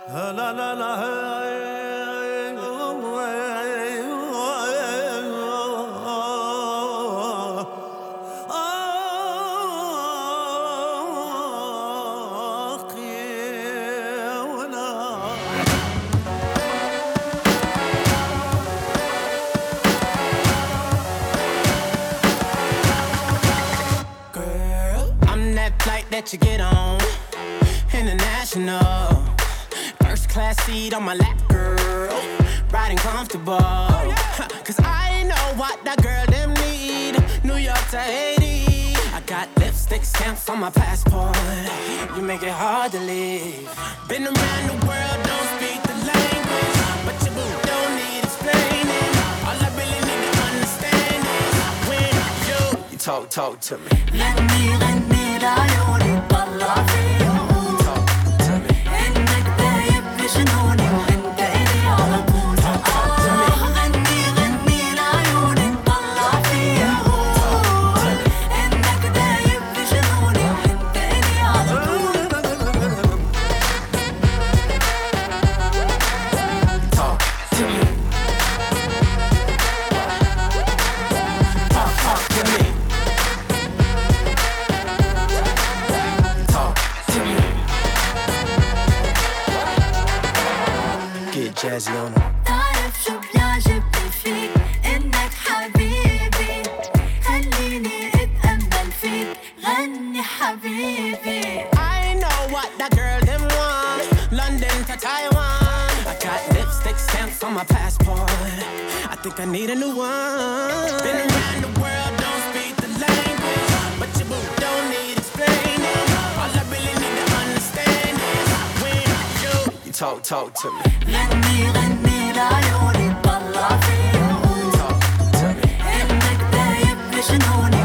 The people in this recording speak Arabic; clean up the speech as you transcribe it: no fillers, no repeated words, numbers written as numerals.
لا لا لا that you get on international first class seat on my lap, girl, riding comfortable. Cause I know what that girl them need. New York to Haiti, I got lipstick stamps on my passport. You make it hard to leave. Been around the world, don't speak the language, but your boo don't need explaining. All I really need to understand is when you talk to me. غني لعيوني طلع فيهم انك دايب بجنوني وانت الي على طول. غني لعيوني طلع فيهم انك دايب بجنوني وانت الي على طول. Talk to me. Talk to me. Jazzy on it. تعرف شو بيعجبني فيك انك حبيبي خليني اتأمل فيك غني حبيبي. I know what that girl them want. London to Taiwan. I got lipstick stamps on my passport. I think I need a new one. Been around the world, don't speak the language, but your boo don't need explaining. All I really need to understand is when you talk to me. غني لعيوني طلع فيهم انك دايب بجنوني